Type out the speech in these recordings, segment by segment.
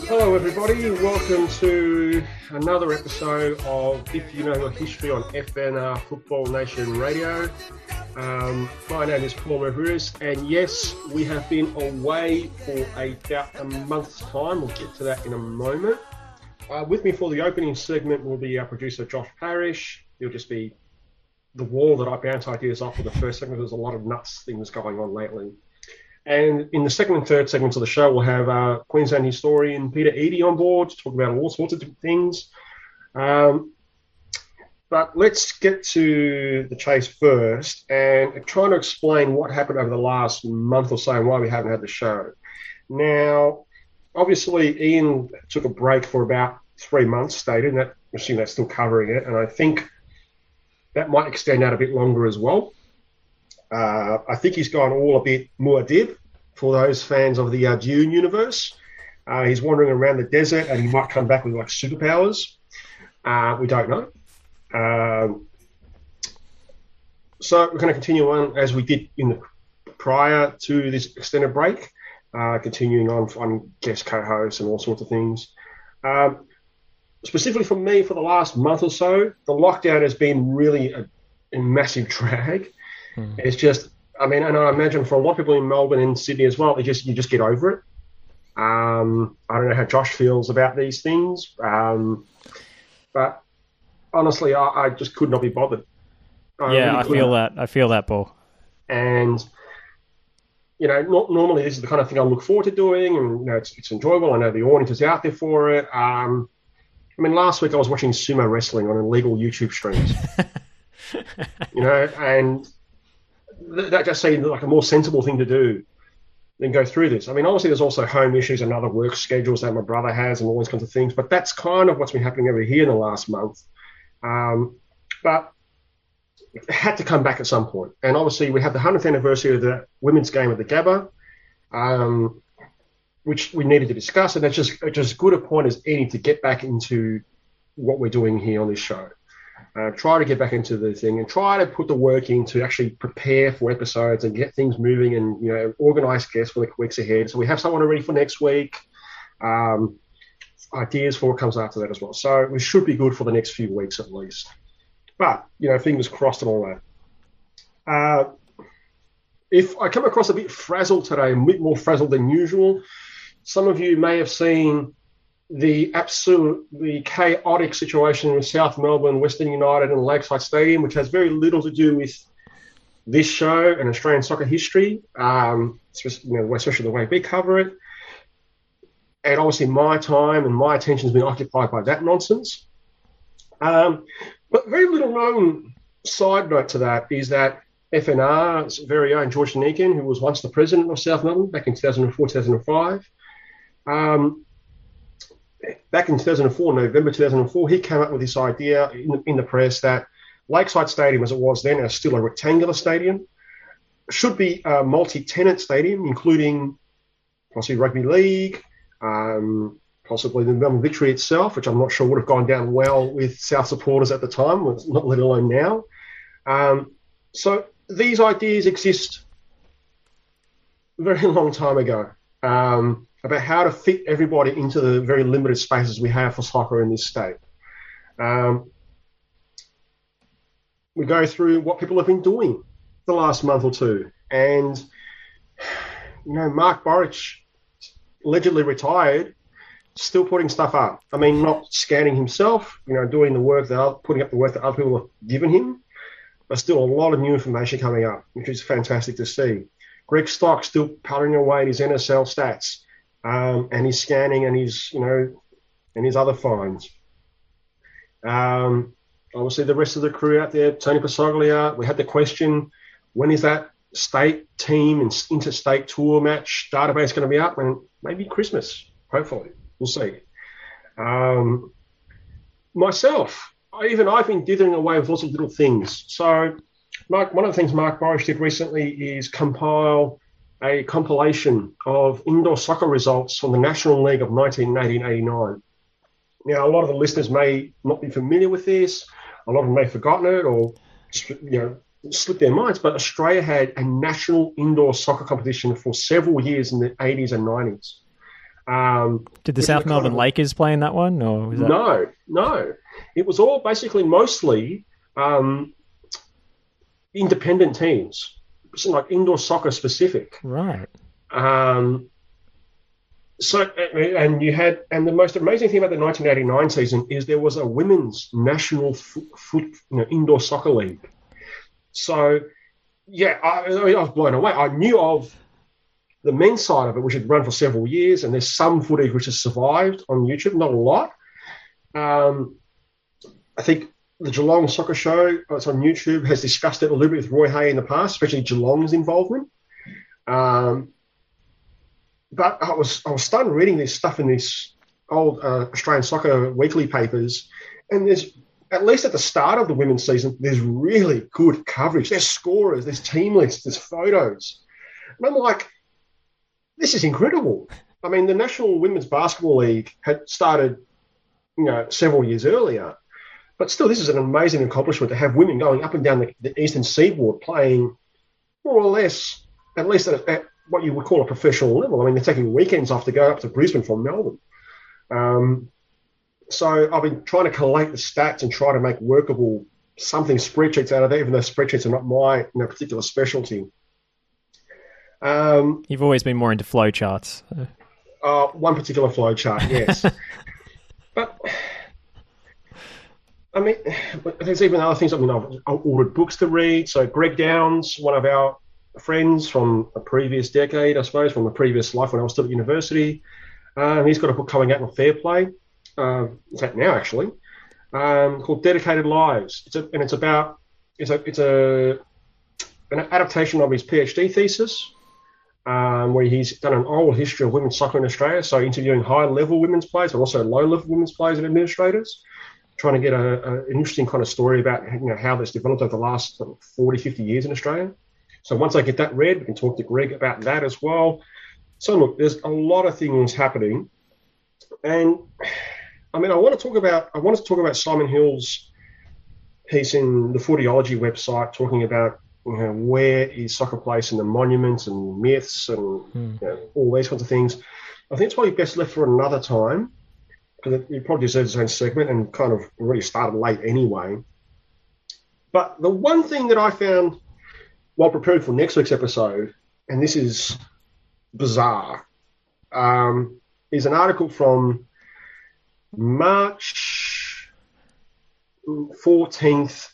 Hello, everybody. Welcome to another episode of If You Know Your History on FNR Football Nation Radio. My name is Paul Mavrous, and yes, we have been away for about a month's time. We'll get to that in a moment. With me for the opening segment will be our producer, Josh Parrish. He'll just be the wall that I bounce ideas off for the first segment. There's a lot of nuts things going on lately. And in the second and third segments of the show, we'll have Queensland historian Peter Eadie on board to talk about all sorts of different things. But let's get to the chase first and trying to explain what happened over the last month or so and why we haven't had the show. Now, obviously, Ian took a break for about 3 months, stated, and I assume that's still covering it. And I think that might extend out a bit longer as well. I think he's gone all a bit Muad'Dib for those fans of the Dune universe. He's wandering around the desert and he might come back with like superpowers. We don't know. So we're going to continue on as we did in the prior to this extended break, continuing on guest co-hosts and all sorts of things. Specifically for me, for the last month or so, the lockdown has been really a massive drag. It's just, I mean, and I imagine for a lot of people in Melbourne and Sydney as well, you just get over it. I don't know how Josh feels about these things, but honestly, I just could not be bothered. I feel that, Paul. And, you know, normally this is the kind of thing I look forward to doing, and, you know, it's enjoyable. I know the audience is out there for it. I mean, last week I was watching sumo wrestling on illegal YouTube streams, you know, and that just seemed like a more sensible thing to do than go through this. I mean, obviously there's also home issues and other work schedules that my brother has and all those kinds of things, but that's kind of what's been happening over here in the last month. But it had to come back at some point. And obviously we have the 100th anniversary of the women's game at the Gabba, which we needed to discuss. And it's just as good a point as any to get back into what we're doing here on this show. Try to get back into the thing and try to put the work in to actually prepare for episodes and get things moving and, you know, organise guests for the weeks ahead. So we have someone already for next week. Ideas for what comes after that as well. So we should be good for the next few weeks at least. But, you know, fingers crossed and all that. If I come across a bit frazzled today, a bit more frazzled than usual, some of you may have seen the absolutely chaotic situation with South Melbourne, Western United and Lakeside Stadium, which has very little to do with this show and Australian soccer history, especially the way we cover it. And obviously my time and my attention has been occupied by that nonsense. But very little known side note to that is that FNR's very own George Danikin, who was once the president of South Melbourne back in 2004, 2005, back in 2004, November 2004, he came up with this idea in the press that Lakeside Stadium, as it was then, is still a rectangular stadium, should be a multi-tenant stadium, including possibly rugby league, possibly the Melbourne Victory itself, which I'm not sure would have gone down well with South supporters at the time, not let alone now. So these ideas exist a very long time ago. About how to fit everybody into the very limited spaces we have for soccer in this state. We go through what people have been doing the last month or two. And, you know, Mark Borich, allegedly retired, still putting stuff up. I mean, not scanning himself, you know, doing the work putting up the work that other people have given him, but still a lot of new information coming up, which is fantastic to see. Greg Stock still powering away at his NSL stats. And his scanning and his, you know, and his other finds. Obviously, the rest of the crew out there, Tony Pasoglia, we had the question, when is that state team and interstate tour match database going to be up? And maybe Christmas, hopefully. We'll see. Myself, I've been dithering away with lots of little things. So one of the things Mark Borich did recently is compile a compilation of indoor soccer results from the National League of 1989. Now, a lot of the listeners may not be familiar with this. A lot of them may have forgotten it or, you know, slipped their minds, but Australia had a national indoor soccer competition for several years in the 80s and 90s. Did the South Melbourne Lakers play in that one? Or was that... No. It was all basically mostly independent teams, like indoor soccer specific. Right. So, and the most amazing thing about the 1989 season is there was a women's national indoor soccer league. So, yeah, I was blown away. I knew of the men's side of it, which had run for several years, and there's some footage which has survived on YouTube, not a lot. I think the Geelong Soccer Show, it's on YouTube, has discussed it a little bit with Roy Hay in the past, especially Geelong's involvement. But I was stunned reading this stuff in this old Australian Soccer weekly papers, and there's, at least at the start of the women's season, there's really good coverage. There's scorers, there's team lists, there's photos. And I'm like, this is incredible. I mean, the National Women's Basketball League had started, several years earlier, but still, this is an amazing accomplishment to have women going up and down the eastern seaboard playing more or less, at least at what you would call a professional level. I mean, they're taking weekends off to go up to Brisbane from Melbourne. So I've been trying to collate the stats and try to make workable spreadsheets out of it, even though spreadsheets are not my particular specialty. You've always been more into flow charts. One particular flow chart, yes. But, I mean, there's even other things. I mean, I've ordered books to read. So Greg Downs, one of our friends from a previous decade, I suppose, from a previous life when I was still at university, he's got a book coming out on Fair Play. It's out now, actually, called Dedicated Lives. It's an adaptation of his PhD thesis, where he's done an oral history of women's soccer in Australia, so interviewing high-level women's players, but also low-level women's players and administrators, trying to get an interesting kind of story about how that's developed over the last 40, 50 years in Australia. So once I get that read, we can talk to Greg about that as well. So look, there's a lot of things happening, and I mean, I wanted to talk about Simon Hill's piece in the Footyology website, talking about where is soccer placed in the monuments and myths and all these kinds of things. I think it's probably best left for another time, because it probably deserves its own segment and kind of already started late anyway. But the one thing that I found while preparing for next week's episode, and this is bizarre, is an article from March 14th,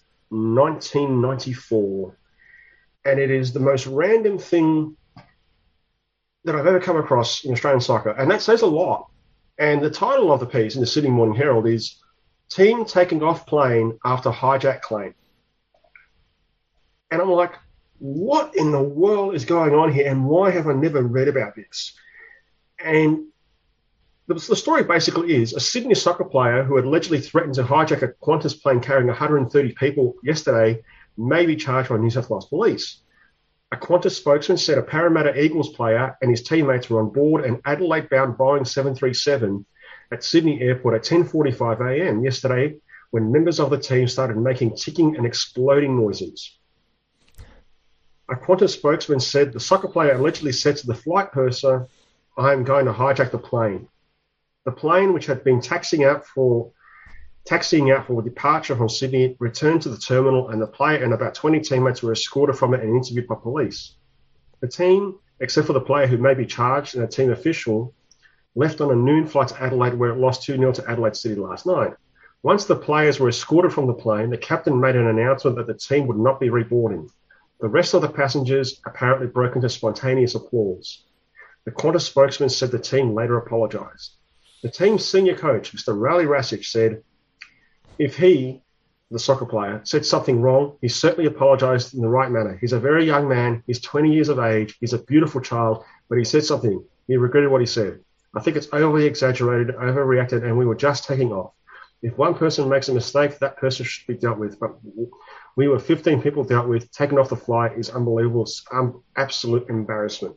1994. And it is the most random thing that I've ever come across in Australian soccer. And that says a lot. And the title of the piece in the Sydney Morning Herald is Team Taking Off Plane After Hijack Claim. And I'm like, what in the world is going on here? And why have I never read about this? And the story basically is a Sydney soccer player who had allegedly threatened to hijack a Qantas plane carrying 130 people yesterday may be charged by New South Wales Police. A Qantas spokesman said a Parramatta Eagles player and his teammates were on board an Adelaide-bound Boeing 737 at Sydney Airport at 10:45 a.m. yesterday when members of the team started making ticking and exploding noises. A Qantas spokesman said the soccer player allegedly said to the flight purser, "I am going to hijack the plane." The plane, which had been taxiing out for departure from Sydney, returned to the terminal, and the player and about 20 teammates were escorted from it and interviewed by police. The team, except for the player who may be charged and a team official, left on a noon flight to Adelaide, where it lost 2-0 to Adelaide City last night. Once the players were escorted from the plane, the captain made an announcement that the team would not be reboarding. The rest of the passengers apparently broke into spontaneous applause. The Qantas spokesman said the team later apologised. The team's senior coach, Mr. Raleigh Rasic, said, if he, the soccer player, said something wrong, he certainly apologised in the right manner. He's a very young man. He's 20 years of age. He's a beautiful child, but he said something. He regretted what he said. I think it's overly exaggerated, overreacted, and we were just taking off. If one person makes a mistake, that person should be dealt with. But we were 15 people dealt with. Taking off the flight is unbelievable. It's absolute embarrassment.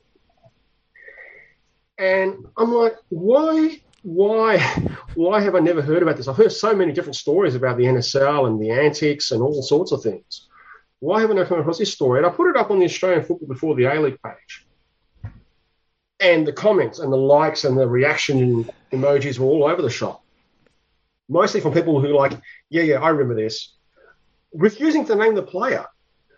And I'm like, why have I never heard about this? I've heard so many different stories about the NSL and the antics and all sorts of things. Why haven't I come across this story? And I put it up on the Australian Football Before the A-League page. And the comments and the likes and the reaction emojis were all over the shop. Mostly from people who like, yeah, I remember this. Refusing to name the player.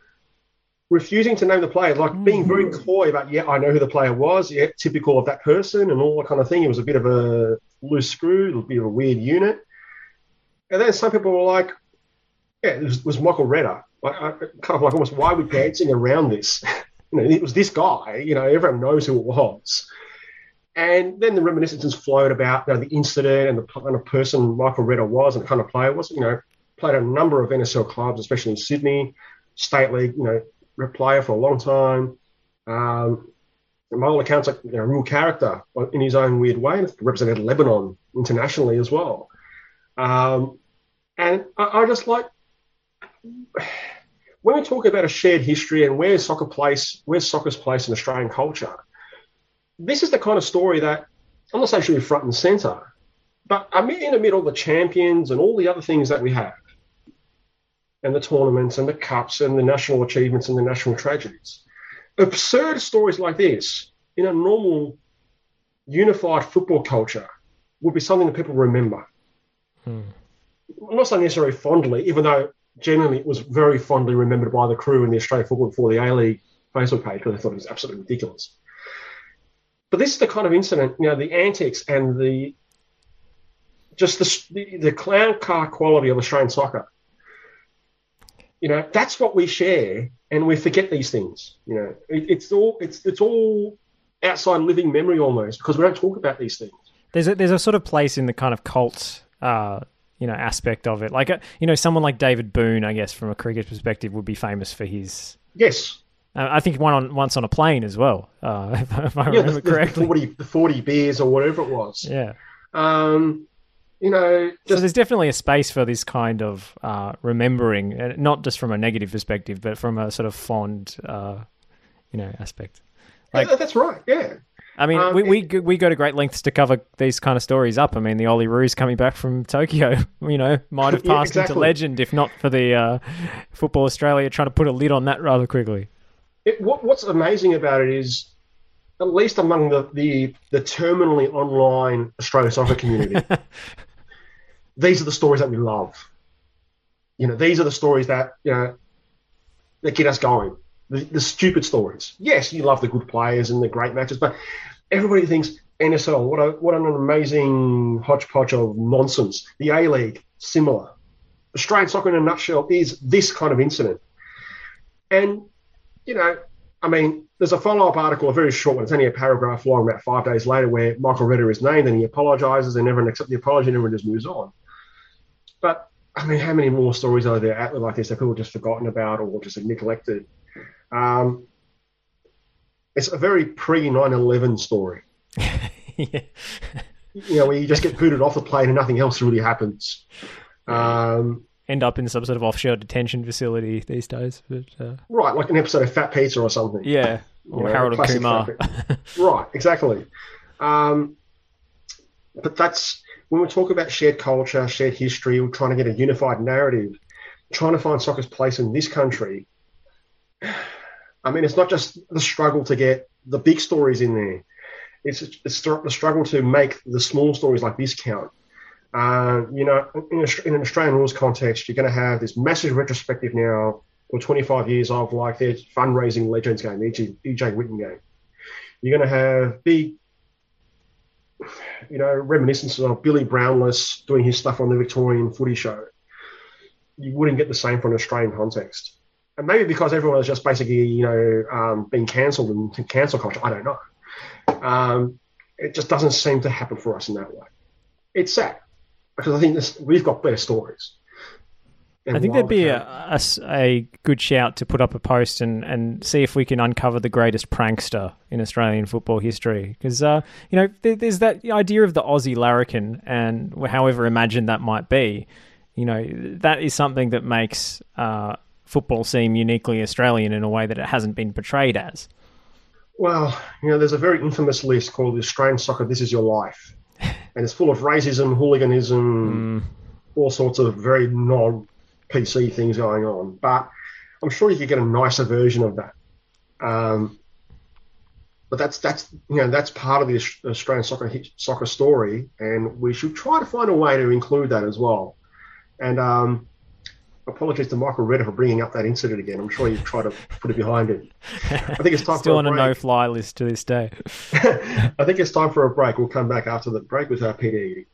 Like being very coy about, yeah, I know who the player was, yeah, typical of that person and all that kind of thing. It was a bit of a loose screw, a bit of a weird unit. And then some people were like, yeah, it was Michael Redder. Like, kind of like almost, why are we dancing around this? It was this guy, everyone knows who it was. And then the reminiscences flowed about the incident and the kind of person Michael Redder was and the kind of player was. Played at a number of NSL clubs, especially in Sydney, State League, player for a long time. By all accounts, like a real character in his own weird way, and represented Lebanon internationally as well. And I just like, when we talk about a shared history and where's soccer's place in Australian culture, this is the kind of story that I'm not saying should be front and centre, but I mean in the middle of the champions and all the other things that we have, and the tournaments and the cups and the national achievements and the national tragedies. Absurd stories like this in a normal, unified football culture would be something that people remember. I'm not saying necessarily fondly, even though generally it was very fondly remembered by the crew in the Australian Football before the A-League Facebook page, because they thought it was absolutely ridiculous. But this is the kind of incident, the antics and the clown car quality of Australian soccer. That's what we share, and we forget these things. It's all outside living memory almost, because we don't talk about these things. There's a sort of place in the kind of cult, aspect of it. Like, someone like David Boone, I guess, from a cricket perspective, would be famous for his. Yes. I think he won once on a plane as well, if I remember correctly. The 40 beers or whatever it was. Yeah. So there's definitely a space for this kind of remembering, not just from a negative perspective, but from a sort of fond, aspect. Like, that's right. Yeah. I mean, we go to great lengths to cover these kind of stories up. I mean, the Ollie Roos coming back from Tokyo, might have passed into legend if not for the Football Australia trying to put a lid on that rather quickly. What's amazing about it is, at least among the terminally online Australian soccer community, these are the stories that we love. These are the stories that that get us going. The stupid stories. Yes, you love the good players and the great matches, but everybody thinks NSL, what an amazing hodgepodge of nonsense. The A-League, similar. Australian soccer in a nutshell is this kind of incident. And, there's a follow-up article, a very short one, it's only a paragraph long, about 5 days later, where Michael Redder is named and he apologises and everyone accepts the apology and everyone just moves on. But, how many more stories are there out there like this that people have just forgotten about or just neglected? It's a very pre-9/11 story. Yeah. Where you just get booted off the plane and nothing else really happens. End up in some sort of offshore detention facility these days. But, right, like an episode of Fat Pizza or something. Yeah, or Harold and Kumar. Right, exactly. But that's, when we talk about shared culture, shared history, we're trying to get a unified narrative, trying to find soccer's place in this country. It's not just the struggle to get the big stories in there. It's the struggle to make the small stories like this count. In an Australian rules context, you're going to have this massive retrospective now for 25 years of like their fundraising legends game, EJ Whitten game. You're going to have big, reminiscences of Billy Brownless doing his stuff on the Victorian Footy Show. You wouldn't get the same from an Australian context. And maybe because everyone was just basically, being cancelled and cancel culture, I don't know. It just doesn't seem to happen for us in that way. It's sad, because I think we've got better stories. I think there'd be a good shout to put up a post and see if we can uncover the greatest prankster in Australian football history. Because, there's that idea of the Aussie larrikin, and however imagined that might be, that is something that makes football seem uniquely Australian in a way that it hasn't been portrayed as. Well, there's a very infamous list called the Australian Soccer This Is Your Life. And it's full of racism, hooliganism, all sorts of very non-PC things going on. But I'm sure you could get a nicer version of that. but that's that's part of the Australian soccer story, and we should try to find a way to include that as well. And apologies to Michael Redder for bringing up that incident again. I'm sure you've tried to put it behind it. I think it's time still for on a no-fly list to this day. I think it's time for a break. We'll come back after the break with Peter Eadie.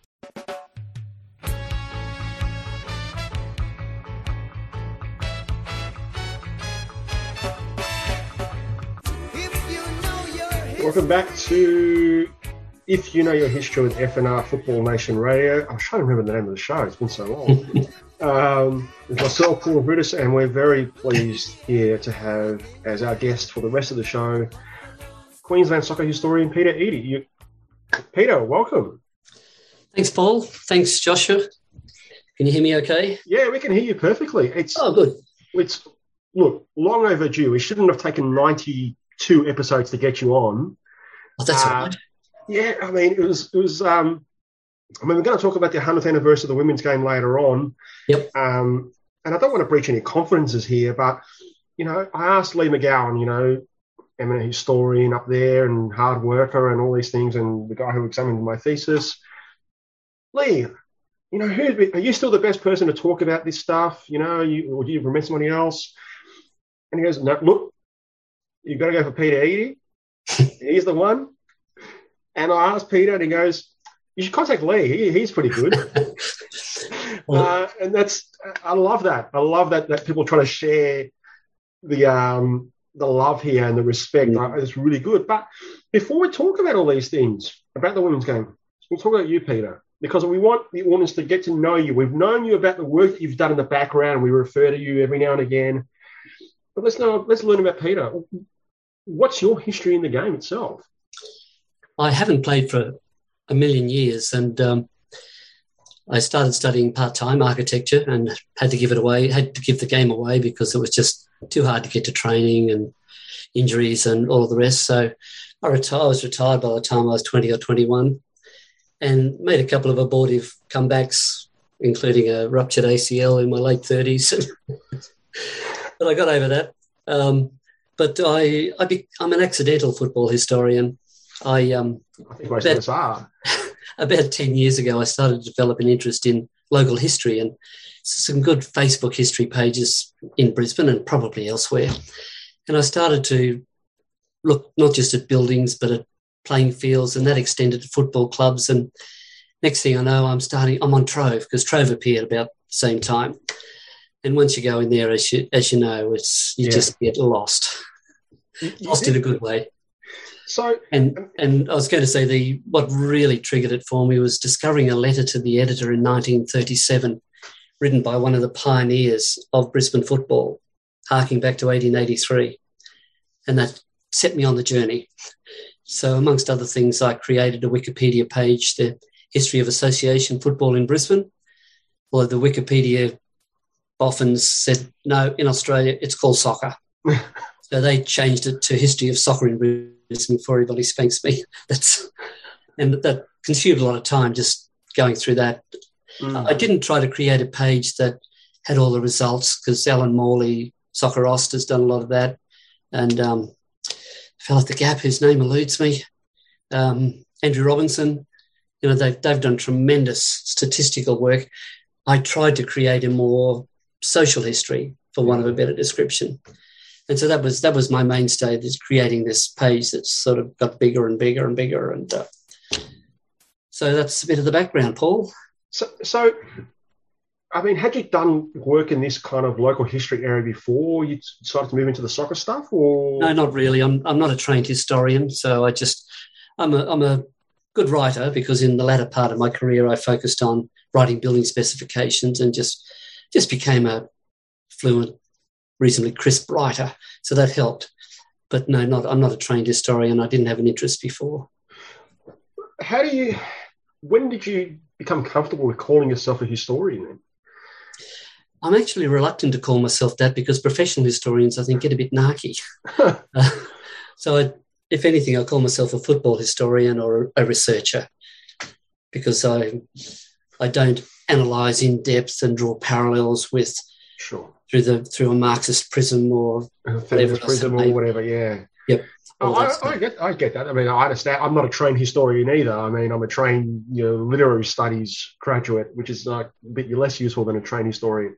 Welcome back to If You Know Your History with FNR Football Nation Radio. I'm trying to remember the name of the show. It's been so long. It's myself, Paul Brutus, and we're very pleased here to have as our guest for the rest of the show, Queensland soccer historian Peter Eadie. Peter, welcome. Thanks, Paul. Thanks, Joshua. Can you hear me okay? Yeah, we can hear you perfectly. Good. It's, look, long overdue. We shouldn't have taken 92 episodes to get you on. Oh, that's all right. Yeah, I mean, it was. We're going to talk about the 100th anniversary of the women's game later on. Yep. And I don't want to breach any confidences here, but, I asked Lee McGowan, eminent historian up there and hard worker and all these things, and the guy who examined my thesis. Lee, are you still the best person to talk about this stuff? Or do you remember somebody else? And he goes, no, look, you've got to go for Peter Eadie. He's the one. And I asked Peter, and he goes, you should contact Lee. He's pretty good. And I love that. I love that people try to share the love here and the respect. It's really good. But before we talk about all these things, about the women's game, we'll talk about you, Peter, because we want the audience to get to know you. We've known you about the work that you've done in the background. We refer to you every now and again. But let's learn about Peter. What's your history in the game itself? I haven't played for a million years, and I started studying part-time architecture and had to give the game away because it was just too hard to get to training and injuries and all of the rest. So I was retired by the time I was 20 or 21 and made a couple of abortive comebacks, including a ruptured ACL in my late 30s. But I got over that. But I'm an accidental football historian. I think most of us are. About 10 years ago, I started to develop an interest in local history and some good Facebook history pages in Brisbane and probably elsewhere. And I started to look not just at buildings, but at playing fields, and that extended to football clubs. And next thing I know, I'm on Trove, because Trove appeared about the same time. And once you go in there, as you know, just get lost. Lost in a good way. So, and I was going to say what really triggered it for me was discovering a letter to the editor in 1937, written by one of the pioneers of Brisbane football, harking back to 1883, and that set me on the journey. So, amongst other things, I created a Wikipedia page, the history of association football in Brisbane. Although the Wikipedia boffins said no, in Australia it's called soccer. So they changed it to history of soccer in Brisbane before everybody spanks me. That consumed a lot of time just going through that. I didn't try to create a page that had all the results, because Alan Morley, Soccer Ost, has done a lot of that. And fell at the gap, whose name eludes me, Andrew Robinson. They've done tremendous statistical work. I tried to create a more social history, for want of a better description. And so that was my mainstay, is creating this page that's sort of got bigger and bigger and bigger. And so that's a bit of the background, Paul. So, I mean, had you done work in this kind of local history area before you decided to move into the soccer stuff, or? No, not really. I'm not a trained historian, so I'm a good writer, because in the latter part of my career I focused on writing building specifications and just became a fluent, reasonably crisp writer, so that helped. But no, I'm not a trained historian. I didn't have an interest before. When did you become comfortable with calling yourself a historian then? I'm actually reluctant to call myself that, because professional historians, I think, get a bit narky. So if anything, I'll call myself a football historian or a researcher, because I don't analyse in depth and draw parallels with through a Marxist prism or feminist prism or whatever. Yeah. Yep. all that stuff. I get that. I mean, I understand. I'm not a trained historian either. I mean, I'm a trained literary studies graduate, which is like a bit less useful than a trained historian.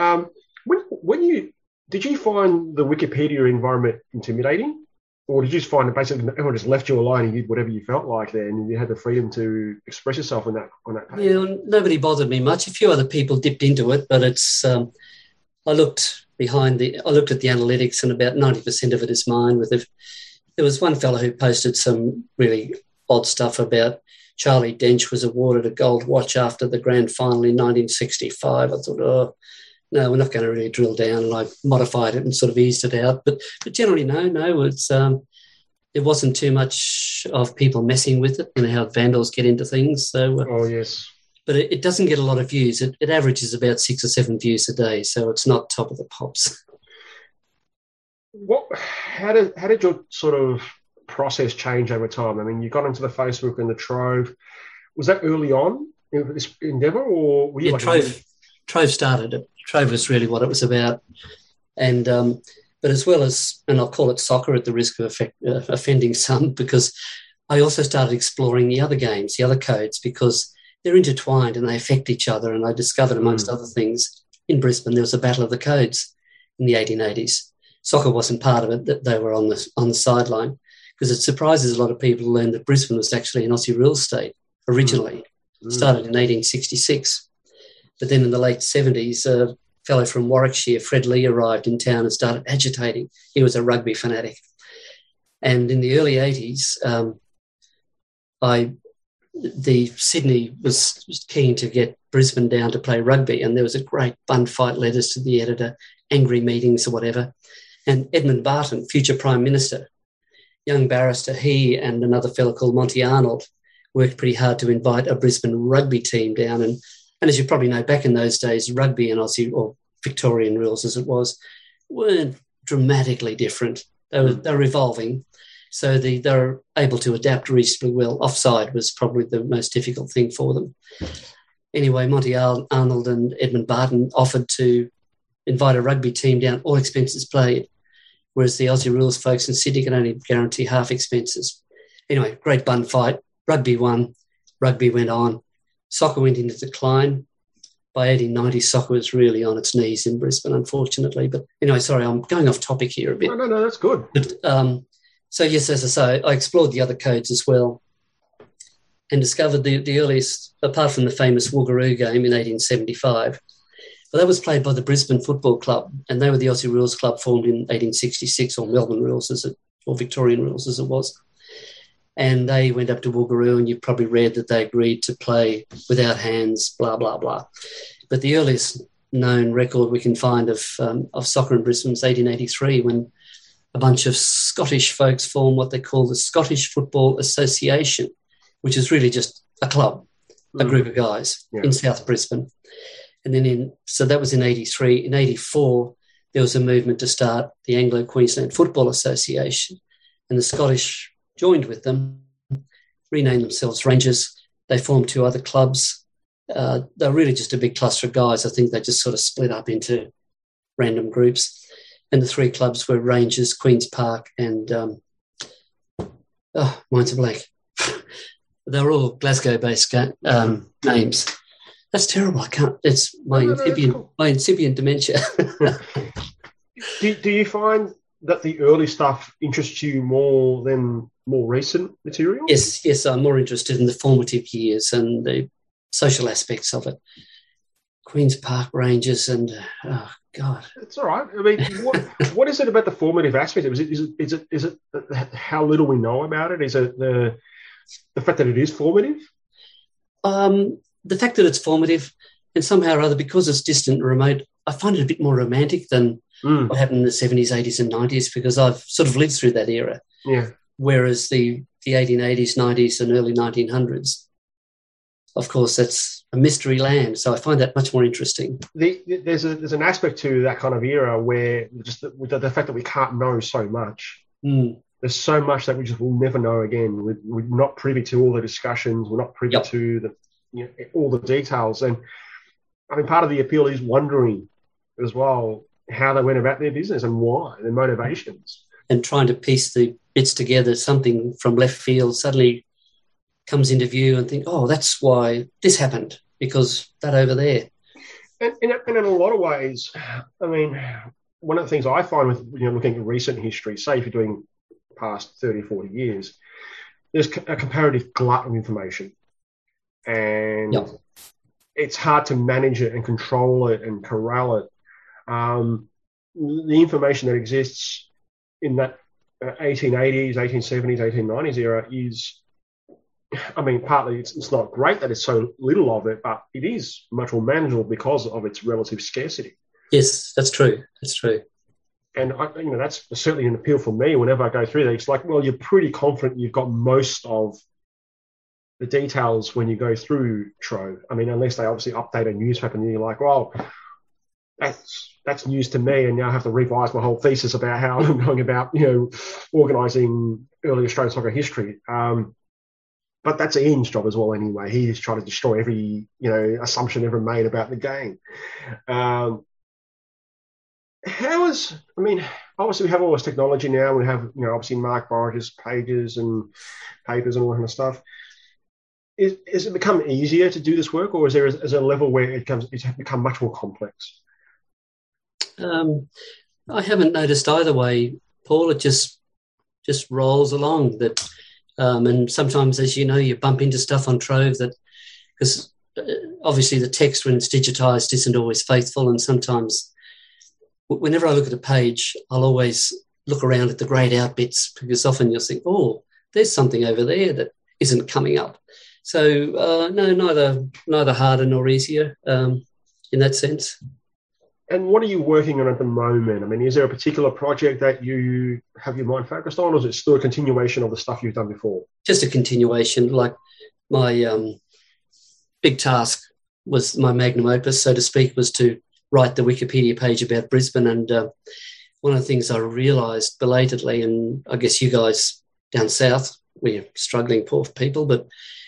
Did you find the Wikipedia environment intimidating, or did you just find that basically everyone just left you alone and you did whatever you felt like there, and you had the freedom to express yourself on that page? Yeah, nobody bothered me much. A few other people dipped into it, but it's. I looked at the analytics, and about 90% of it is mine. There was one fellow who posted some really odd stuff about Charlie Dench was awarded a gold watch after the grand final in 1965. I thought, oh, no, we're not going to really drill down, and I modified it and sort of eased it out. But generally, no, it's there wasn't too much of people messing with it. You know how vandals get into things. So, oh yes. But it doesn't get a lot of views. It averages about 6 or 7 views a day, so it's not top of the pops. How did your sort of process change over time? I mean, you got into the Facebook and the Trove. Was that early on in this endeavour, or were you Trove started it. Trove was really what it was about, and but as well as, and I'll call it soccer at the risk of offending some, because I also started exploring the other games, the other codes, because they're intertwined and they affect each other. And I discovered, amongst other things, in Brisbane there was a battle of the codes in the 1880s. Soccer wasn't part of it; that they were on the sideline, because it surprises a lot of people to learn that Brisbane was actually an Aussie rules state originally. Started in 1866, but then in the late 70s, a fellow from Warwickshire, Fred Lee, arrived in town and started agitating. He was a rugby fanatic, and in the early 80s, Sydney was keen to get Brisbane down to play rugby, and there was a great bun fight, letters to the editor, angry meetings or whatever. And Edmund Barton, future Prime Minister, young barrister, he and another fellow called Monty Arnold worked pretty hard to invite a Brisbane rugby team down. And as you probably know, back in those days, rugby and Aussie, or Victorian rules as it was, weren't dramatically different. They were evolving. So they were able to adapt reasonably well. Offside was probably the most difficult thing for them. Anyway, Monty Arnold and Edmund Barton offered to invite a rugby team down, all expenses paid, whereas the Aussie rules folks in Sydney could only guarantee half expenses. Anyway, great bun fight. Rugby won. Rugby went on. Soccer went into decline. By 1890, soccer was really on its knees in Brisbane, unfortunately. But anyway, sorry, I'm going off topic here a bit. No, that's good. But, so, yes, as I say, I explored the other codes as well and discovered the earliest, apart from the famous Woogaroo game in 1875, well, that was played by the Brisbane Football Club, and they were the Aussie Rules Club formed in 1866, or Melbourne Rules, or Victorian Rules as it was. And they went up to Woogaroo, and you've probably read that they agreed to play without hands, blah, blah, blah. But the earliest known record we can find of soccer in Brisbane was 1883, when a bunch of Scottish folks formed what they call the Scottish Football Association, which is really just a club, a group of guys in South Brisbane. And then so that was in 83. In 84, there was a movement to start the Anglo-Queensland Football Association, and the Scottish joined with them, renamed themselves Rangers. They formed 2 other clubs. They're really just a big cluster of guys. I think they just sort of split up into random groups. And the 3 clubs were Rangers, Queen's Park, and mine's a blank. They're all Glasgow-based names. That's terrible. I can't. It's my incipient dementia. Do you find that the early stuff interests you more than more recent material? Yes, I'm more interested in the formative years and the social aspects of it. Queen's Park, Rangers, and oh God, it's all right. I mean, what is it about the formative aspect? Is it how little we know about it? Is it the fact that it is formative? The fact that it's formative, and somehow or other, because it's distant and remote, I find it a bit more romantic than what happened in the 70s, 80s and 90s, because I've sort of lived through that era. Yeah. Whereas the 1880s, 90s and early 1900s, of course, that's a mystery land. So I find that much more interesting. There's an aspect to that kind of era where just the fact that we can't know so much. There's so much that we just will never know again. We're not privy to all the discussions. We're not privy to all the details. And I mean, part of the appeal is wondering as well how they went about their business and why, their motivations. And trying to piece the bits together, something from left field suddenly comes into view and think, oh, that's why this happened, because that over there. And in a lot of ways, I mean, one of the things I find with looking at recent history, say if you're doing past 30, 40 years, there's a comparative glut of information. And it's hard to manage it and control it and corral it. The information that exists in that 1880s, 1870s, 1890s era is, I mean, partly it's not great that it's so little of it, but it is much more manageable because of its relative scarcity. Yes, that's true. That's true. And that's certainly an appeal for me whenever I go through that. It's like, well, you're pretty confident you've got most of the details when you go through Trove. I mean, unless they obviously update a newspaper and you're like, well, that's news to me, and now I have to revise my whole thesis about how I'm going about, organising early Australian soccer history. But that's Ian's job as well anyway. He's trying to destroy every, assumption ever made about the game. Obviously we have all this technology now. We have, obviously Mark Borges pages and papers and all that kind of stuff. Is it become easier to do this work, or is there a level where it's become much more complex? I haven't noticed either way, Paul. It just rolls along. That, and sometimes, as you know, you bump into stuff on Trove that, because obviously the text when it's digitised isn't always faithful, and sometimes whenever I look at a page, I'll always look around at the greyed out bits, because often you'll think, oh, there's something over there that isn't coming up. So no, neither harder nor easier in that sense. And what are you working on at the moment? I mean, is there a particular project that you have your mind focused on, or is it still a continuation of the stuff you've done before? Just a continuation. Like my big task was, my magnum opus, so to speak, was to write the Wikipedia page about Brisbane. And one of the things I realised belatedly, and I guess you guys down south, we're struggling poor people, but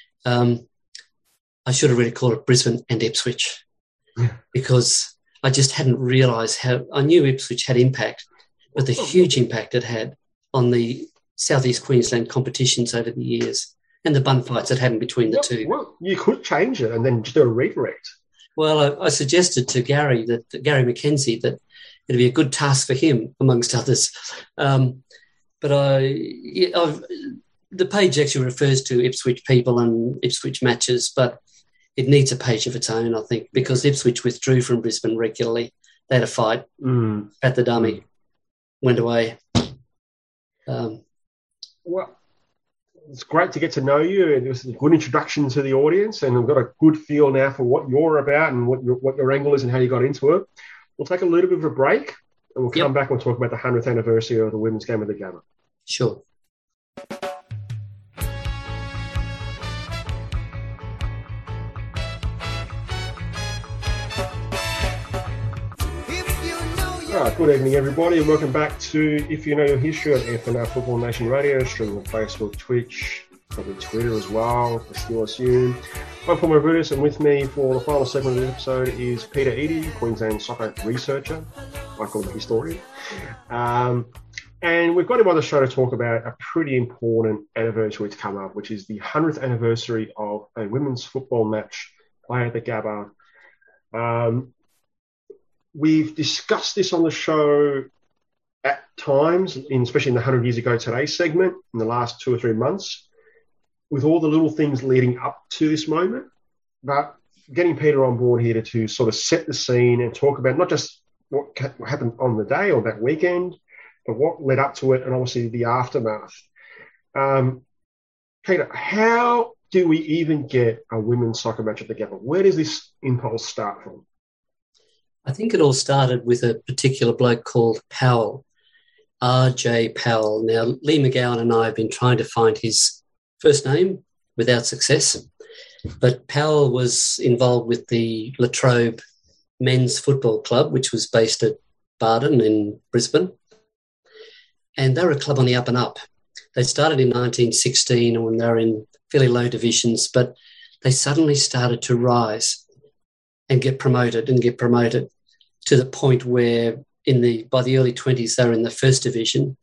I should have really called it Brisbane and Ipswich, because I just hadn't realised how, I knew Ipswich had impact, but the huge impact it had on the Southeast Queensland competitions over the years and the bun fights it had in between the two. Well, you could change it and then just do a redirect. Well, I suggested to Gary McKenzie that it'd be a good task for him, amongst others. But the page actually refers to Ipswich people and Ipswich matches, but it needs a page of its own, I think, because Ipswich withdrew from Brisbane regularly. They had a fight at the dummy, went away. Well, it's great to get to know you, and it was a good introduction to the audience, and I've got a good feel now for what you're about and what your angle is and how you got into it. We'll take a little bit of a break, and we'll come back and we'll talk about the 100th anniversary of the women's game of the Gabba. Sure. Good evening, everybody, and welcome back to If You Know Your History on FNR Football Nation Radio, streaming on Facebook, Twitch, probably Twitter as well, I still assume. I'm Paul Mavridis, and with me for the final segment of the episode is Peter Eadie, Queensland soccer researcher. I call him a historian. And we've got him on the show to talk about a pretty important anniversary to come up, which is the 100th anniversary of a women's football match played at the Gabba. We've discussed this on the show at times, especially in the 100 Years Ago Today segment in the last 2 or 3 months, with all the little things leading up to this moment. But getting Peter on board here to sort of set the scene and talk about not just what happened on the day or that weekend, but what led up to it and obviously the aftermath. Peter, how do we even get a women's soccer match at the Gabba? Where does this impulse start from? I think it all started with a particular bloke called Powell, R.J. Powell. Now, Lee McGowan and I have been trying to find his first name without success, but Powell was involved with the La Trobe Men's Football Club, which was based at Barden in Brisbane, and they were a club on the up and up. They started in 1916 when they were in fairly low divisions, but they suddenly started to rise and get promoted to the point where by the early 20s they were in the first division.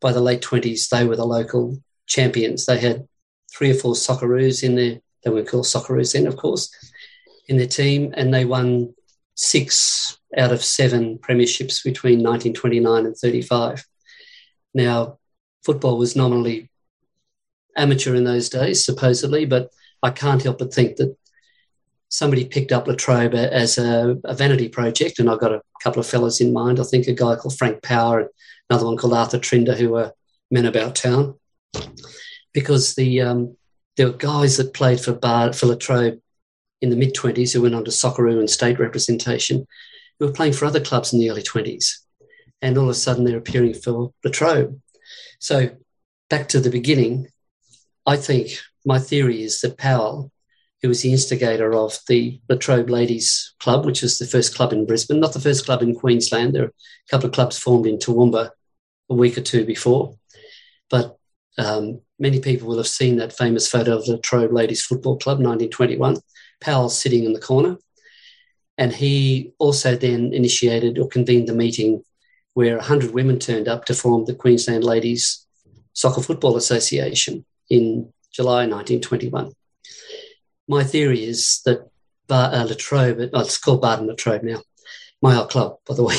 by the late 20s, they were the local champions. They had 3 or 4 Socceroos in there. They weren't called Socceroos then, of course, in their team, and they won 6 out of 7 premierships between 1929 and 35. Now, football was nominally amateur in those days, supposedly, but I can't help but think that somebody picked up La Trobe as a vanity project, and I've got a couple of fellas in mind. I think a guy called Frank Power and another one called Arthur Trinder, who were men about town, because there were guys that played for La Trobe in the mid-20s who went on to Socceroo and state representation, who were playing for other clubs in the early 20s. And all of a sudden they're appearing for La Trobe. So back to the beginning, I think my theory is that Powell, who was the instigator of the La Trobe Ladies Club, which was the first club in Brisbane, not the first club in Queensland. There are a couple of clubs formed in Toowoomba a week or 2 before. But many people will have seen that famous photo of the La Trobe Ladies Football Club, 1921. Powell sitting in the corner. And he also then initiated or convened the meeting where 100 women turned up to form the Queensland Ladies Soccer Football Association in July 1921. My theory is that La Trobe, it's called Barton La Trobe now, my old club, by the way.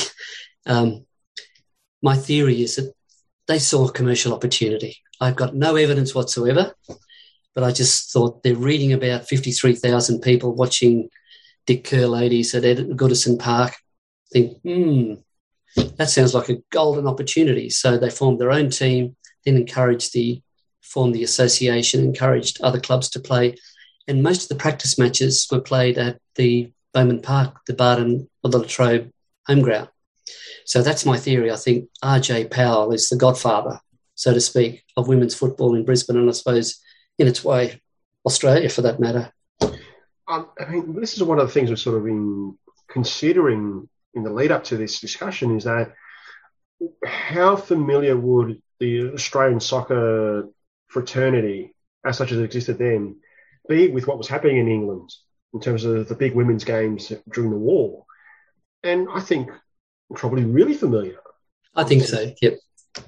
My theory is that they saw a commercial opportunity. I've got no evidence whatsoever, but I just thought they're reading about 53,000 people watching Dick Kerr ladies at Goodison Park. Think, that sounds like a golden opportunity. So they formed their own team, then formed the association, encouraged other clubs to play. And most of the practice matches were played at the Bowman Park, the Barton or the La Trobe home ground. So that's my theory. I think R.J. Powell is the godfather, so to speak, of women's football in Brisbane, and I suppose in its way, Australia for that matter. I mean, this is one of the things we've sort of been considering in the lead up to this discussion, is that how familiar would the Australian soccer fraternity, as such as it existed then, be with what was happening in England in terms of the big women's games during the war? And I think probably really familiar. I think so, yep.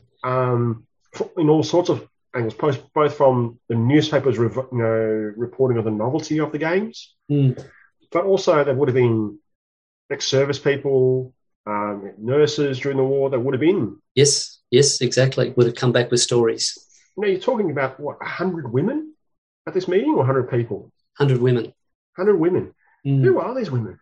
In all sorts of angles, both from the newspapers reporting on the novelty of the games, but also there would have been ex-service people, nurses during the war that would have been. Yes, exactly. Would have come back with stories. Now, you're talking about, 100 women at this meeting, or 100 people? 100 women. 100 women. Who are these women?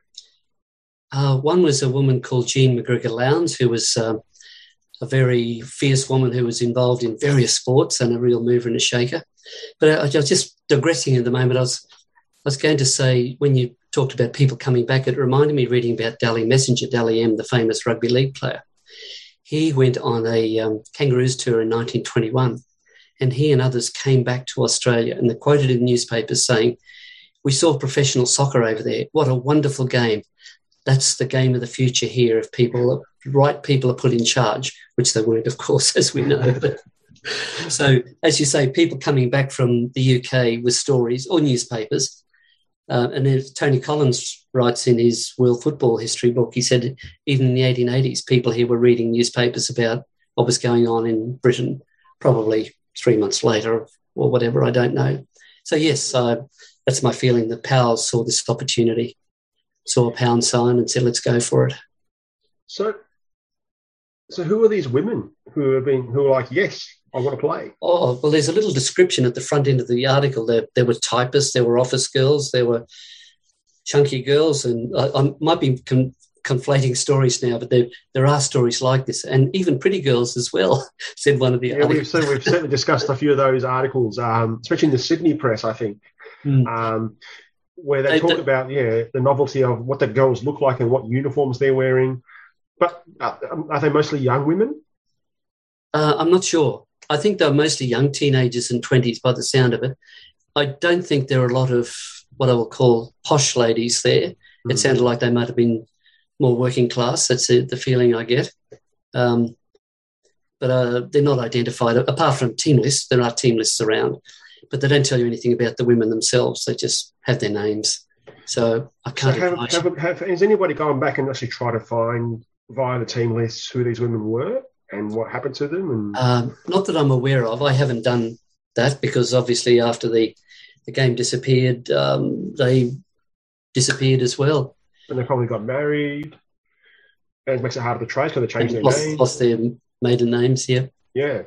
One was a woman called Jean McGregor Lowndes, who was a very fierce woman who was involved in various sports and a real mover and a shaker. But I was just digressing at the moment. I was going to say, when you talked about people coming back, it reminded me reading about Dally Messenger, Dally M, the famous rugby league player. He went on a Kangaroos tour in 1921, and he and others came back to Australia, and they're quoted in newspapers saying, "We saw professional soccer over there. What a wonderful game. That's the game of the future here if right people are put in charge," which they weren't, of course, as we know. But, so, as you say, people coming back from the UK with stories or newspapers. And as Tony Collins writes in his World Football History book, he said even in the 1880s, people here were reading newspapers about what was going on in Britain, probably 3 months later or whatever, I don't know. So, yes, that's my feeling that Powell saw this opportunity, saw a pound sign and said, let's go for it. So who are these women who are like, yes, I want to play? Oh, well, there's a little description at the front end of the article. There were typists, there were office girls, there were chunky girls, and I might be conflating stories now, but there are stories like this, and even pretty girls as well, said one of the articles. We've certainly discussed a few of those articles, especially in the Sydney press, I think, where they talk about, the novelty of what the girls look like and what uniforms they're wearing. But are they mostly young women? I'm not sure. I think they're mostly young teenagers and 20s by the sound of it. I don't think there are a lot of what I will call posh ladies there. It sounded like they might have been more working class. That's the feeling I get. But they're not identified. Apart from team lists, there are team lists around, but they don't tell you anything about the women themselves. They just have their names. So I can't has anybody gone back and actually tried to find via the team lists who these women were? and what happened to them? Not that I'm aware of. I haven't done that because obviously after the game disappeared, they disappeared as well. And they probably got married. And it makes it harder to trace because they changed their names. Lost their maiden names, yeah. Yeah.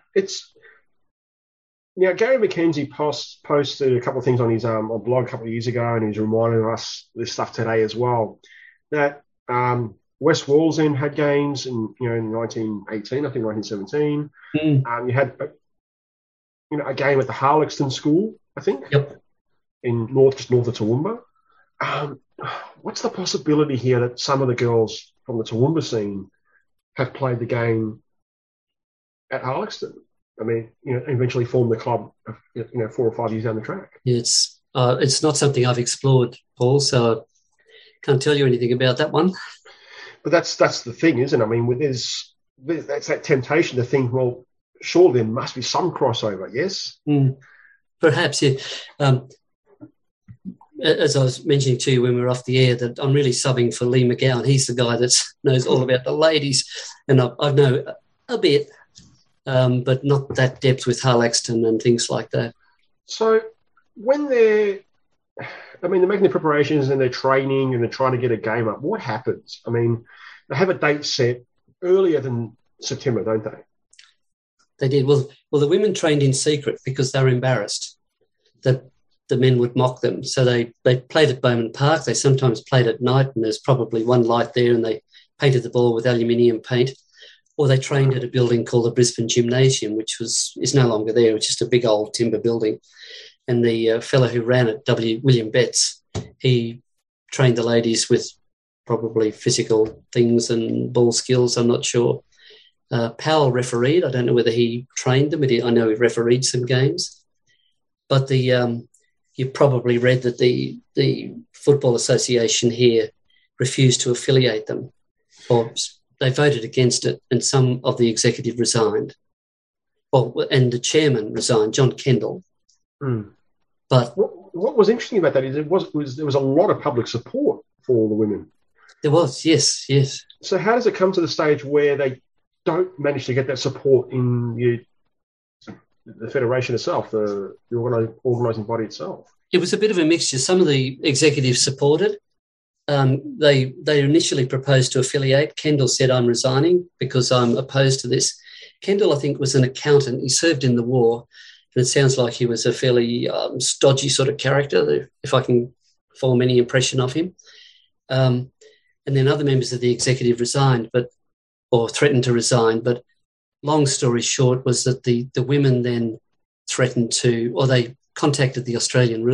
Gary McKenzie posted a couple of things on his blog a couple of years ago, and he's reminding us this stuff today as well. That West Wallsend had games in 1918, I think 1917. You had a game at the Harlexton School, I think. Yep. In just north of Toowoomba. What's the possibility here that some of the girls from the Toowoomba scene have played the game at Harlexton? I mean, eventually formed the club, 4 or 5 years down the track. It's not something I've explored, Paul, so I can't tell you anything about that one. But that's the thing, isn't it? I mean, that's that temptation to think, well, surely there must be some crossover, yes? Perhaps, yeah. As I was mentioning to you when we were off the air, that I'm really subbing for Lee McGowan. He's the guy that knows all about the ladies, and I know a bit, but not that depth with Harlexton and things like that. So when they're making the preparations and they're training and they're trying to get a game up, what happens? I mean, they have a date set earlier than September, don't they? They did. Well, the women trained in secret because they were embarrassed that the men would mock them. So they played at Bowman Park. They sometimes played at night, and there's probably one light there, and they painted the ball with aluminium paint. Or they trained at a building called the Brisbane Gymnasium, which is no longer there. It's just a big old timber building. And the fellow who ran it, William Betts, he trained the ladies with probably physical things and ball skills, I'm not sure. Powell refereed. I don't know whether he trained them, but I know he refereed some games. But you probably read that the Football Association here refused to affiliate them, or they voted against it, and some of the executive resigned. And the chairman resigned, John Kendall. But what was interesting about that is there was a lot of public support for the women. There was, yes. So how does it come to the stage where they don't manage to get that support in the federation itself, the organising body itself? It was a bit of a mixture. Some of the executives supported. They initially proposed to affiliate. Kendall said, I'm resigning because I'm opposed to this. Kendall, I think, was an accountant. He served in the war, and it sounds like he was a fairly stodgy sort of character, if I can form any impression of him. And then other members of the executive resigned, or threatened to resign. But long story short was that the women then threatened or they contacted the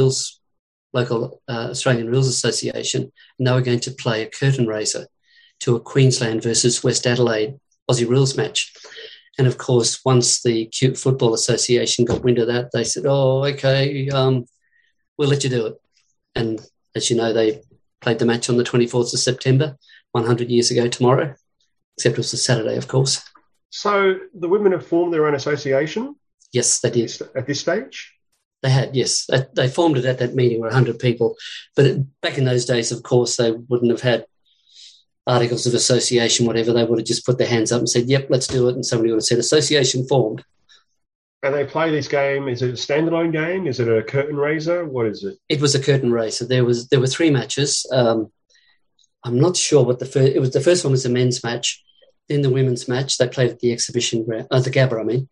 local Australian Rules Association, and they were going to play a curtain raiser to a Queensland versus West Adelaide Aussie Rules match. And, of course, once the Football Association got wind of that, they said, oh, okay, we'll let you do it. And, as you know, they played the match on the 24th of September, 100 years ago tomorrow, except it was a Saturday, of course. So the women have formed their own association? Yes, they did. At this stage? They had, yes. They formed it at that meeting with 100 people. But back in those days, of course, they wouldn't have had articles of association, whatever. They would have just put their hands up and said, yep, let's do it. And somebody would have said, association formed. And they play this game. Is it a standalone game? Is it a curtain raiser? What is it? It was a curtain raiser. There were 3 matches. I'm not sure what the first one was a men's match. Then the women's match, they played at the exhibition ground, the Gabba, I mean.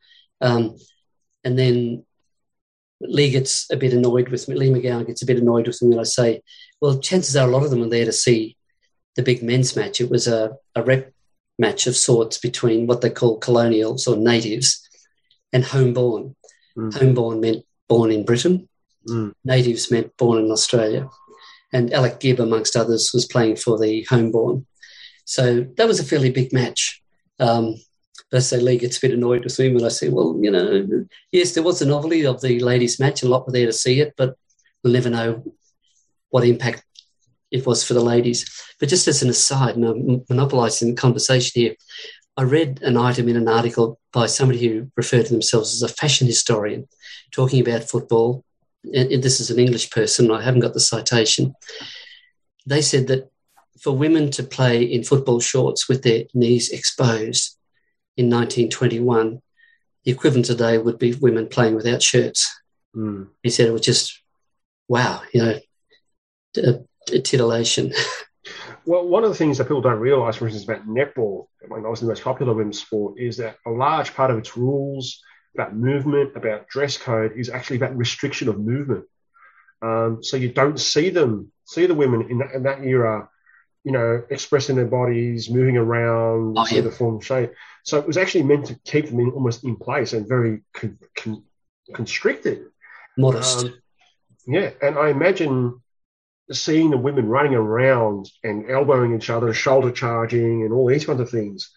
And then Lee gets a bit annoyed with me. Lee McGowan gets a bit annoyed with me when I say, well, chances are a lot of them are there to see the big men's match. It was a rep match of sorts between what they call colonials or natives and homeborn. Homeborn meant born in Britain. Natives meant born in Australia. And Alec Gibb, amongst others, was playing for the homeborn. So that was a fairly big match. But I say Lee gets a bit annoyed with me when I say, well, yes, there was the novelty of the ladies' match. A lot were there to see it, but we'll never know what impact it was for the ladies. But just as an aside, and I'm monopolising the conversation here, I read an item in an article by somebody who referred to themselves as a fashion historian talking about football. And this is an English person. I haven't got the citation. They said that for women to play in football shorts with their knees exposed in 1921, the equivalent today would be women playing without shirts. Mm. He said it was just, wow, a titillation. Well, one of the things that people don't realise, for instance, about netball, obviously the most popular women's sport, is that a large part of its rules about movement, about dress code, is actually about restriction of movement. So you don't see the women in that era, expressing their bodies, moving around, the form, shape. So it was actually meant to keep them almost in place and very constricted. Modest. And I imagine seeing the women running around and elbowing each other, shoulder charging and all these kinds of things.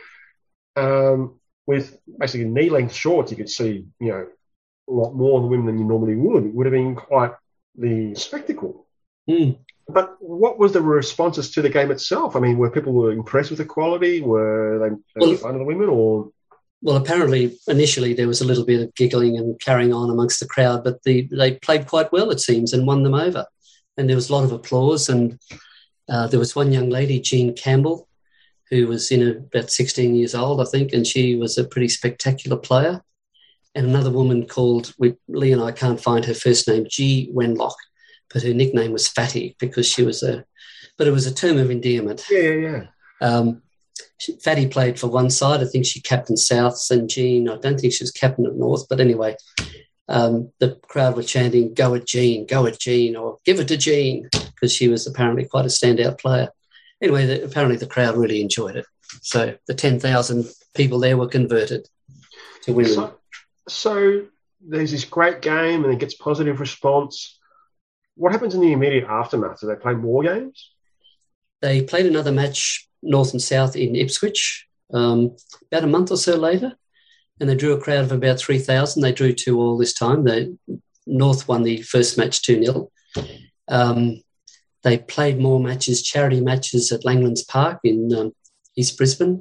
With basically knee-length shorts, you could see, a lot more of the women than you normally would. It would have been quite the spectacle. Mm. But what was the responses to the game itself? I mean, were people impressed with the quality? Were they making fun of the women, or? Well, apparently, initially there was a little bit of giggling and carrying on amongst the crowd, but they played quite well, it seems, and won them over. And there was a lot of applause. And there was one young lady, Jean Campbell, who was about 16 years old, I think, and she was a pretty spectacular player. And another woman called, Lee and I can't find her first name, G. Wenlock, but her nickname was Fatty because she was but it was a term of endearment. Yeah. Fatty played for one side. I think she captained Souths, and Jean, I don't think she was captain of North, but anyway, the crowd were chanting, go at Jean, or give it to Jean, because she was apparently quite a standout player. Anyway, apparently the crowd really enjoyed it. So the 10,000 people there were converted to women. So there's this great game and it gets positive response. What happens in the immediate aftermath? Do they play more games? They played another match, North and South, in Ipswich, about a month or so later, and they drew a crowd of about 3,000. They drew 2-2 this time. North won the first match 2-0. They played more matches, charity matches at Langlands Park in East Brisbane.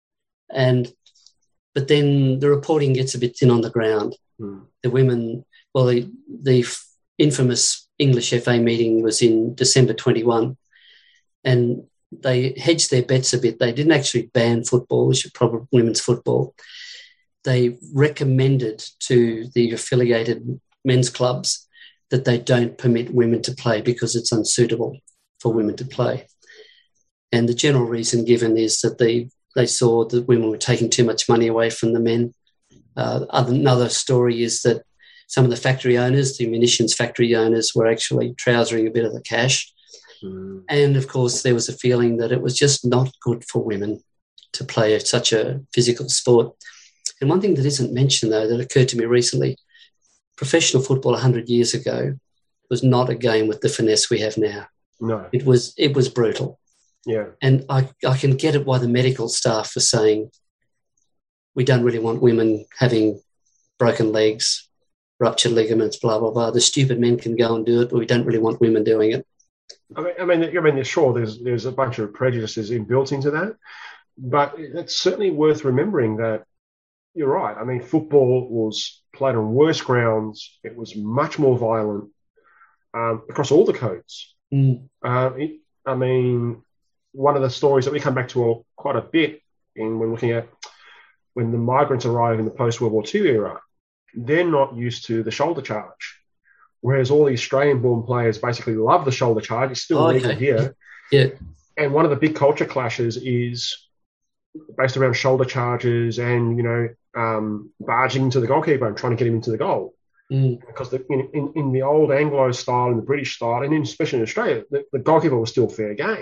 But then the reporting gets a bit thin on the ground. Mm. The women, the infamous English FA meeting was in December 21, and they hedged their bets a bit. They didn't actually ban football, which is probably women's football. They recommended to the affiliated men's clubs that they don't permit women to play because it's unsuitable for women to play. And the general reason given is that they saw that women were taking too much money away from the men. Another story is that some of the factory owners, the munitions factory owners, were actually trousering a bit of the cash. Mm. And, of course, there was a feeling that it was just not good for women to play such a physical sport. And one thing that isn't mentioned, though, that occurred to me recently, professional football 100 years ago was not a game with the finesse we have now. No. It was brutal. Yeah. And I can get it why the medical staff are saying we don't really want women having broken legs, ruptured ligaments, blah, blah, blah. The stupid men can go and do it, but we don't really want women doing it. I mean, sure, there's a bunch of prejudices inbuilt into that, but it's certainly worth remembering that you're right. I mean, football was played on worse grounds. It was much more violent across all the codes. Mm. I mean, one of the stories that we come back to quite a bit when looking at when the migrants arrive in the post-World War II era, they're not used to the shoulder charge, whereas all the Australian-born players basically love the shoulder charge. It's still legal here. Yeah. And one of the big culture clashes is based around shoulder charges and, barging into the goalkeeper and trying to get him into the goal. Mm. Because in the old Anglo style and the British style, and especially in Australia, the goalkeeper was still fair game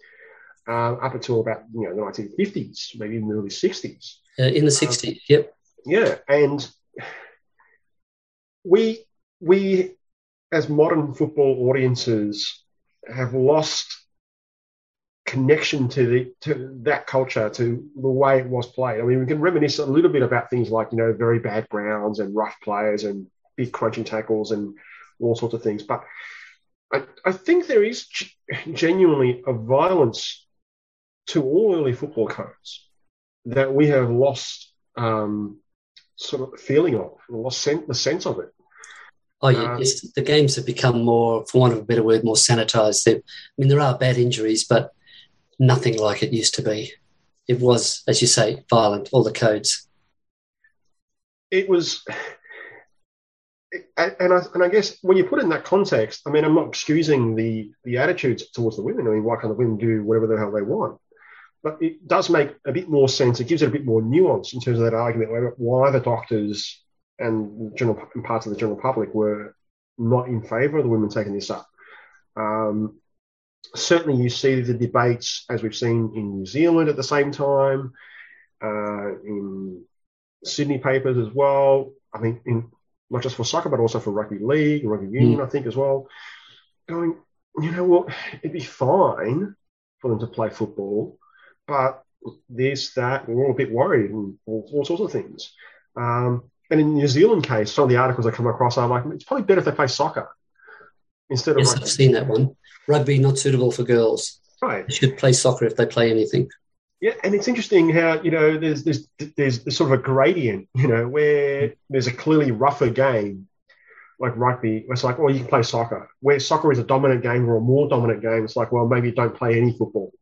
up until about the 1950s, maybe even the early 60s. In the 60s, yep. Yeah, and we as modern football audiences have lost connection to that culture, to the way it was played. I mean, we can reminisce a little bit about things like, very bad grounds and rough players and big crunching tackles and all sorts of things. But I think there is genuinely a violence to all early football codes that we have lost sort of the feeling of, lost the sense of it. Oh, yeah, yes. The games have become more, for want of a better word, more sanitised. There are bad injuries, but nothing like it used to be. it was, as you say, violent, all the codes. It was, and I guess when you put it in that context, I mean, I'm not excusing the attitudes towards the women. I mean, why can't the women do whatever the hell they want? But it does make a bit more sense. It gives it a bit more nuance in terms of that argument why the doctors and parts of the general public were not in favour of the women taking this up. Certainly you see the debates, as we've seen in New Zealand at the same time, in Sydney papers as well. I mean, not just for soccer, but also for rugby league and rugby union, I think, as well. Going, you know what, it'd be fine for them to play football, but this, that, we're all a bit worried and all sorts of things. And in the New Zealand case, some of the articles I come across are like, it's probably better if they play soccer instead of rugby. Yes, I've seen that one. Rugby not suitable for girls. Right. They should play soccer if they play anything. Yeah, and it's interesting how, you know, there's sort of a gradient, you know, where there's a clearly rougher game like rugby. It's like, well, you can play soccer. Where soccer is a dominant game or a more dominant game, it's like, well, maybe don't play any football.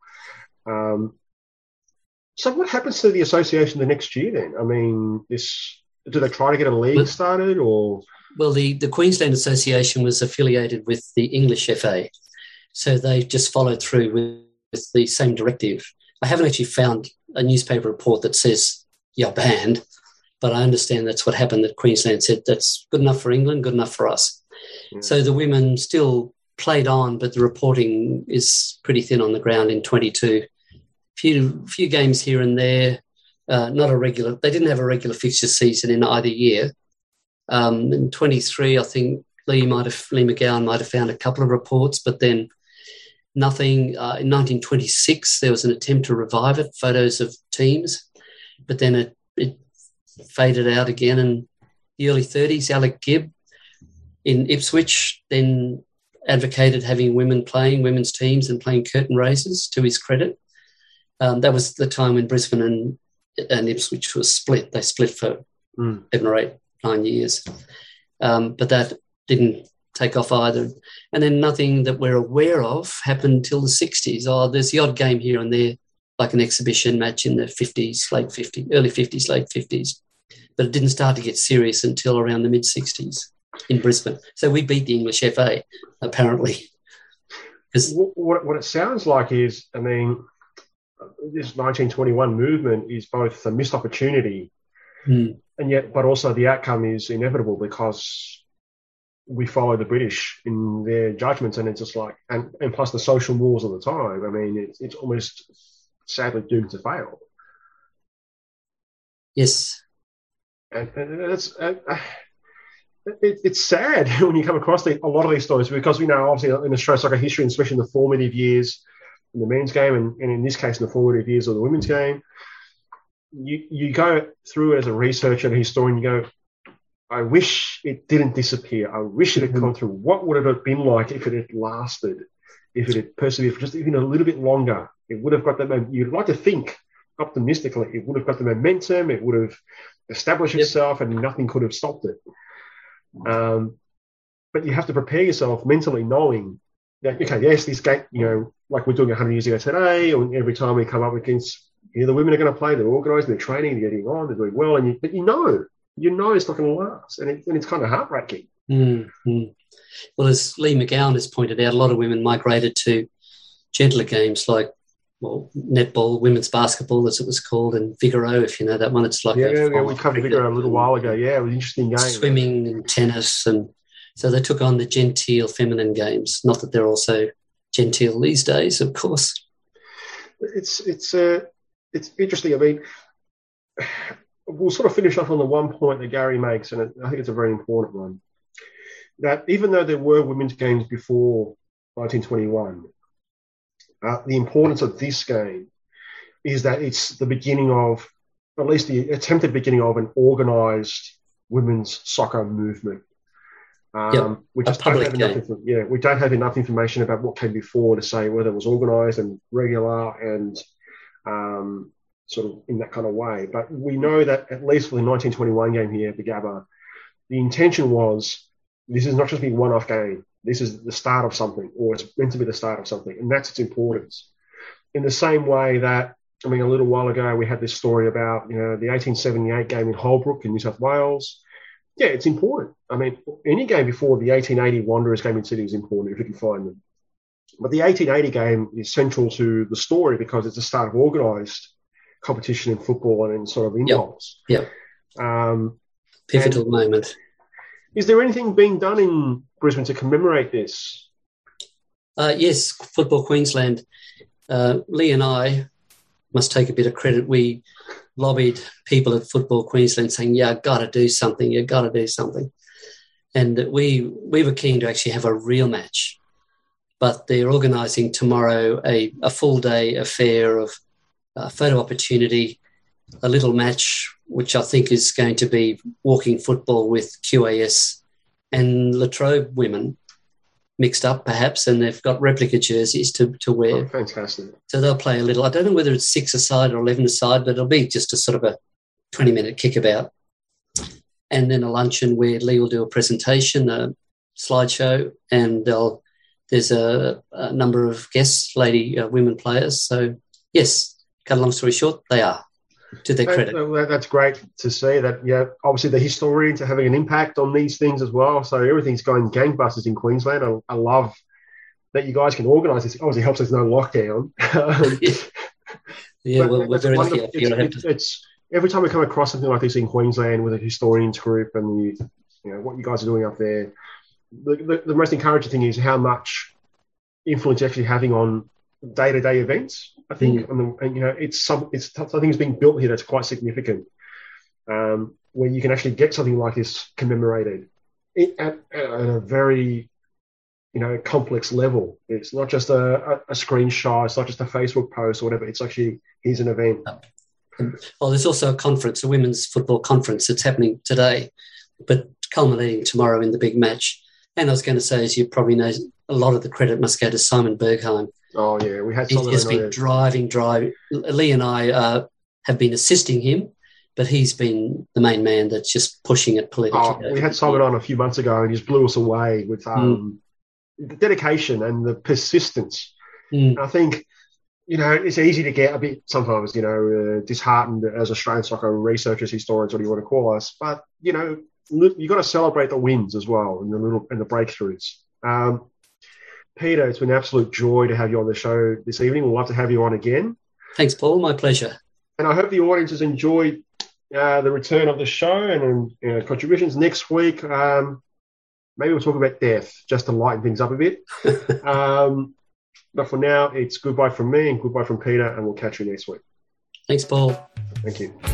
So what happens to the association the next year then? I mean, do they try to get a league started or? Well, the Queensland Association was affiliated with the English FA, so they just followed through with the same directive. I haven't actually found a newspaper report that says you're banned, but I understand that's what happened, that Queensland said that's good enough for England, good enough for us. Yeah. So the women still played on, but the reporting is pretty thin on the ground in 22. Few games here and there, not a regular. They didn't have a regular fixture season in either year. In 23, I think Lee McGowan might have found a couple of reports, but then nothing. In 1926, there was an attempt to revive it, photos of teams, but then it faded out again. In the early 30s, Alec Gibb in Ipswich then advocated having women's teams and playing curtain raisers, to his credit. That was the time when Brisbane and Ipswich was split. They split for 7 or 8, 9 years. But that didn't take off either. And then nothing that we're aware of happened until the 60s. Oh, there's the odd game here and there, like an exhibition match in the 50s, early 50s, late 50s. But it didn't start to get serious until around the mid-60s in Brisbane. So we beat the English FA, apparently. What it sounds like is, I mean, this 1921 movement is both a missed opportunity but also the outcome is inevitable because we follow the British in their judgments, and it's just like, and plus the social mores of the time. I mean, it's almost sadly doomed to fail. Yes. And it's sad when you come across a lot of these stories, because we know obviously in Australian soccer history, and especially in the formative years in the men's game, and in this case in the formative years of the women's game, you go through it as a researcher and a historian, you go, I wish it didn't disappear. I wish it had gone through. What would it have been like if it had lasted, if it had persevered for just even a little bit longer? It would have got that. You'd like to think optimistically, it would have got the momentum, it would have established itself, and nothing could have stopped it. But you have to prepare yourself mentally, knowing that, okay, yes, this game, you know, like we're doing 100 years ago today, or every time we come up against, you know, the women are going to play, they're organised, they're training, they're getting on, they're doing well, but you know it's not going to last, and it's kind of heartbreaking. Mm-hmm. Well, as Lee McGowan has pointed out, a lot of women migrated to gentler games like, well, netball, women's basketball, as it was called, and Vigoro, if you know that one. It's like we covered Vigoro a little while ago. Yeah, it was an interesting game. Swimming and tennis, and so they took on the genteel feminine games. Not that they're also genteel these days, of course. It's interesting. I mean, we'll sort of finish off on the one point that Gary makes, and I think it's a very important one. That even though there were women's games before 1921, the importance of this game is that it's the beginning of, at least the attempted beginning of, an organised women's soccer movement. We just don't have enough. We don't have enough information about what came before to say whether it was organised and regular and sort of in that kind of way. But we know that at least for the 1921 game here at the Gabba, the intention was, this is not just a one-off game. This is the start of something, or it's meant to be the start of something, and that's its importance. In the same way that I mean, a little while ago, we had this story about, the 1878 game in Holbrook in New South Wales. Yeah, it's important. I mean, any game before the 1880 Wanderers game in Sydney is important if you can find them. But the 1880 game is central to the story because it's the start of organised competition in football and in sort of in-goals. Yep. Pivotal moment. Is there anything being done in Brisbane to commemorate this? Yes, Football Queensland. Lee and I must take a bit of credit. We lobbied people at Football Queensland saying, you've got to do something. And we were keen to actually have a real match. But they're organising tomorrow a full-day affair of photo opportunity, a little match, which I think is going to be walking football with QAS and Latrobe women mixed up, perhaps, and they've got replica jerseys to wear. Oh, fantastic. So they'll play a little. I don't know whether it's 6-a-side or 11-a-side, but it'll be just a sort of a 20-minute kickabout. And then a luncheon where Lee will do a presentation, a slideshow, and there's a number of guests, women players. So, yes, cut a long story short, they are, to their credit. That's great to see that, obviously the historians are having an impact on these things as well. So everything's going gangbusters in Queensland. I love that you guys can organise this. Obviously, it helps there's no lockdown. We're very lucky. It's every time we come across something like this in Queensland with a historians group and what you guys are doing up there, the most encouraging thing is how much influence you're actually having on day-to-day events. I think, it's something that's being built here that's quite significant, where you can actually get something like this commemorated at a very, complex level. It's not just a screenshot. It's not just a Facebook post or whatever. It's actually, here's an event. Well, there's also a conference, a women's football conference that's happening today, but culminating tomorrow in the big match. And I was going to say, as you probably know, a lot of the credit must go to Simon Bergheim. Oh, yeah. We had He's just been driving. Lee and I have been assisting him, but he's been the main man that's just pushing it politically. We had Simon on a few months ago and he just blew us away with the dedication and the persistence. I think, it's easy to get a bit sometimes, disheartened as Australian soccer researchers, historians, what do you want to call us? But, you've got to celebrate the wins as well and the breakthroughs. Peter, it's been an absolute joy to have you on the show this evening. We'd love to have you on again. Thanks, Paul. My pleasure. And I hope the audience has enjoyed the return of the show and contributions. Next week, maybe we'll talk about death just to lighten things up a bit. But for now, it's goodbye from me and goodbye from Peter, and we'll catch you next week. Thanks, Paul. Thank you.